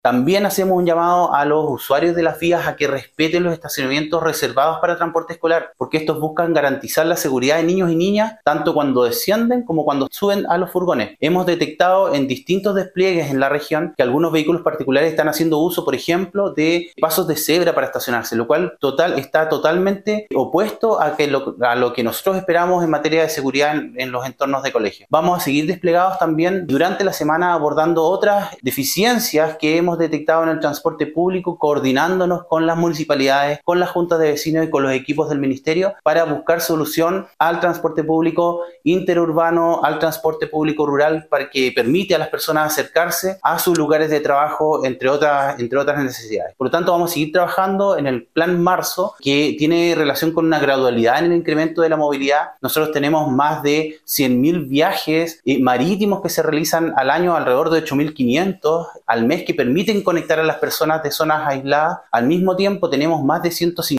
También hacemos un llamado a los usuarios de las vías a que respeten los estacionamientos reservados para transporte escolar, porque estos buscan garantizar la seguridad de niños y niñas, tanto cuando descienden como cuando suben a los furgones. Hemos detectado en distintos despliegues en la región que algunos vehículos particulares están haciendo uso, por ejemplo, de pasos de cebra para estacionarse, lo cual está totalmente opuesto a lo que nosotros esperamos en materia de seguridad en los entornos de colegio. Vamos a seguir desplegados también durante la semana abordando otras deficiencias que hemos detectado en el transporte público, coordinándonos con las municipalidades, con las juntas de vecinos y con los equipos del ministerio para buscar solución al transporte público interurbano, al transporte público rural, para que permite a las personas acercarse a sus lugares de trabajo, entre otras necesidades. Por lo tanto, vamos a seguir trabajando en el Plan Marzo, que tiene relación con una gradualidad en el incremento de la movilidad. Nosotros tenemos más de 100.000 viajes marítimos que se realizan al año, alrededor de 8.500 al mes, que permiten conectar a las personas de zonas aisladas. Al mismo tiempo tenemos más de 150